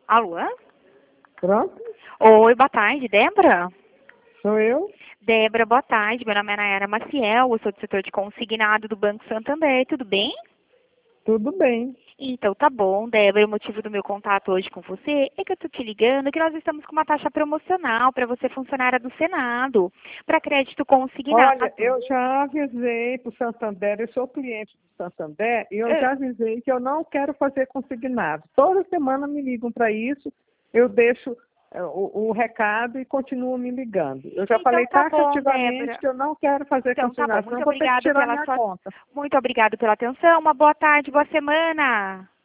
Alô? Pronto? Oi, boa tarde, Débora? Sou eu? Débora, boa tarde. Meu nome é Nayara Maciel, eu sou do setor de consignado do Banco Santander, tudo bem? Tudo bem. Então tá bom, Débora, o motivo do meu contato hoje com você é que eu tô te ligando que nós estamos com uma taxa promocional para você funcionária do Senado, para crédito consignado. Olha, eu já avisei para o Santander, eu sou cliente do Santander, e eu já avisei que eu não quero fazer consignado. Toda semana me ligam para isso, eu deixo o recado e continuo me ligando. Eu já Então falei tá bom, taxativamente Débora. que eu não quero fazer Então tá bom, consignação, senão eu vou ter que tirar minha conta. muito obrigada pela atenção, uma boa tarde, boa semana.